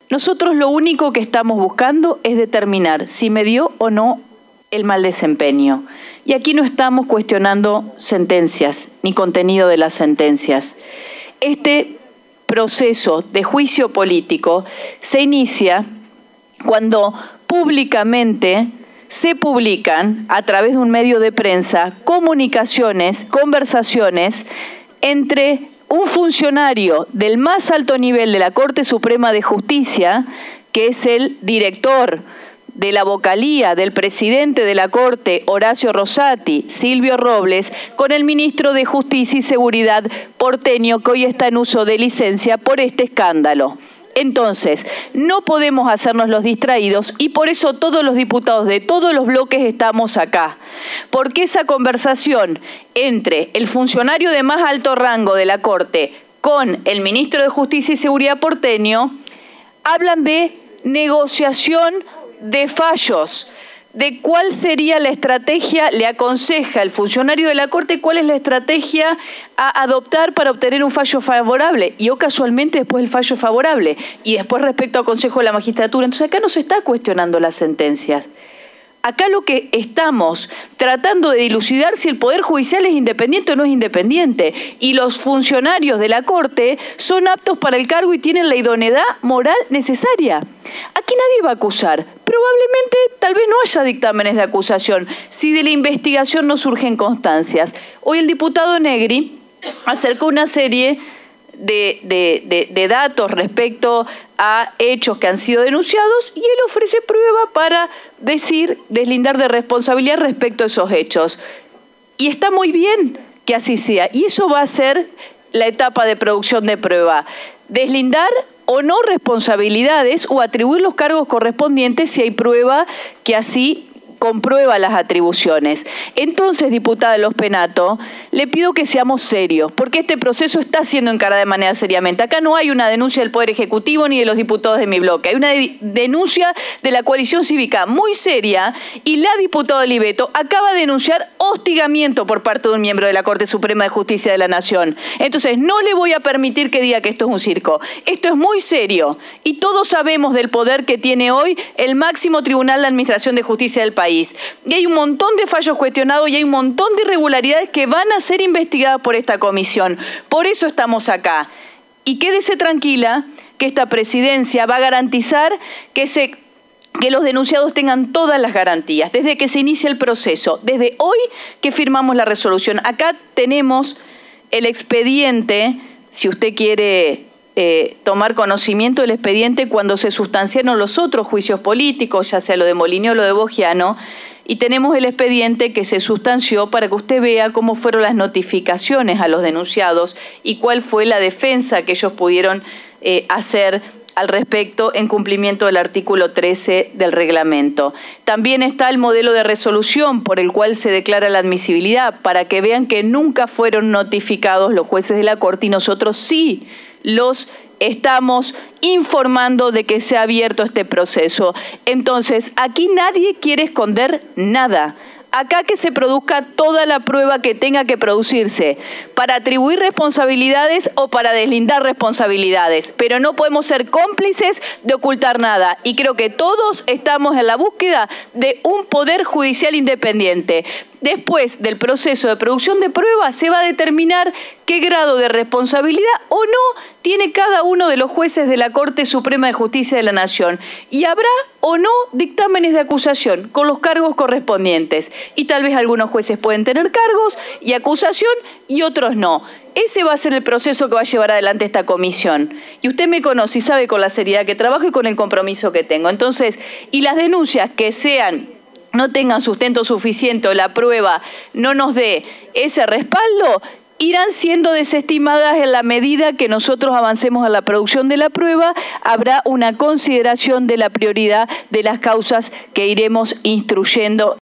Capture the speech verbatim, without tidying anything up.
Nosotros lo único que estamos buscando es determinar si me dio o no el mal desempeño. Y aquí no estamos cuestionando sentencias ni contenido de las sentencias. Este proceso de juicio político se inicia cuando públicamente se publican a través de un medio de prensa comunicaciones, conversaciones entre un funcionario del más alto nivel de la Corte Suprema de Justicia, que es el director de la vocalía del presidente de la Corte, Horacio Rosati, Silvio Robles, con el ministro de Justicia y Seguridad porteño, que hoy está en uso de licencia por este escándalo. Entonces, no podemos hacernos los distraídos y por eso todos los diputados de todos los bloques estamos acá. Porque esa conversación entre el funcionario de más alto rango de la Corte con el ministro de Justicia y Seguridad porteño hablan de negociación de fallos, de cuál sería la estrategia, le aconseja el funcionario de la Corte cuál es la estrategia a adoptar para obtener un fallo favorable, y o casualmente después el fallo favorable, y después respecto al Consejo de la Magistratura. Entonces acá no se está cuestionando las sentencias. Acá lo que estamos tratando de dilucidar si el Poder Judicial es independiente o no es independiente, y los funcionarios de la Corte son aptos para el cargo y tienen la idoneidad moral necesaria. Aquí nadie va a acusar. Probablemente tal vez no haya dictámenes de acusación si de la investigación no surgen constancias. Hoy el diputado Negri acercó una serie de, de, de, de datos respecto a hechos que han sido denunciados y él ofrece prueba para decir, deslindar de responsabilidad respecto a esos hechos. Y está muy bien que así sea. Y eso va a ser la etapa de producción de prueba. Deslindar o no responsabilidades o atribuir los cargos correspondientes si hay prueba que así comprueba las atribuciones. Entonces, diputada de Los Penato, le pido que seamos serios, porque este proceso está siendo encarado de manera seriamente. Acá no hay una denuncia del Poder Ejecutivo ni de los diputados de mi bloque. Hay una de denuncia de la coalición cívica muy seria y la diputada Oliveto acaba de denunciar hostigamiento por parte de un miembro de la Corte Suprema de Justicia de la Nación. Entonces, no le voy a permitir que diga que esto es un circo. Esto es muy serio y todos sabemos del poder que tiene hoy el máximo tribunal de administración de justicia del país. Y hay un montón de fallos cuestionados y hay un montón de irregularidades que van a ser investigadas por esta comisión. Por eso estamos acá. Y quédese tranquila que esta presidencia va a garantizar que, se, que los denunciados tengan todas las garantías, desde que se inicia el proceso, desde hoy que firmamos la resolución. Acá tenemos el expediente, si usted quiere Eh, tomar conocimiento del expediente cuando se sustanciaron los otros juicios políticos, ya sea lo de Molineux o lo de Bogiano, y tenemos el expediente que se sustanció para que usted vea cómo fueron las notificaciones a los denunciados y cuál fue la defensa que ellos pudieron eh, hacer al respecto en cumplimiento del artículo trece del reglamento. También está el modelo de resolución por el cual se declara la admisibilidad, para que vean que nunca fueron notificados los jueces de la Corte y nosotros sí los estamos informando de que se ha abierto este proceso. Entonces, aquí nadie quiere esconder nada. Acá que se produzca toda la prueba que tenga que producirse para atribuir responsabilidades o para deslindar responsabilidades, pero no podemos ser cómplices de ocultar nada y creo que todos estamos en la búsqueda de un poder judicial independiente. Después del proceso de producción de pruebas se va a determinar qué grado de responsabilidad o no tiene cada uno de los jueces de la Corte Suprema de Justicia de la Nación y habrá o no dictámenes de acusación con los cargos correspondientes y tal vez algunos jueces pueden tener cargos y acusación y otros no. Ese va a ser el proceso que va a llevar adelante esta comisión. Y usted me conoce y sabe con la seriedad que trabajo y con el compromiso que tengo. Entonces, y las denuncias que sean no tengan sustento suficiente o la prueba no nos dé ese respaldo, irán siendo desestimadas en la medida que nosotros avancemos a la producción de la prueba. Habrá una consideración de la prioridad de las causas que iremos instruyendo.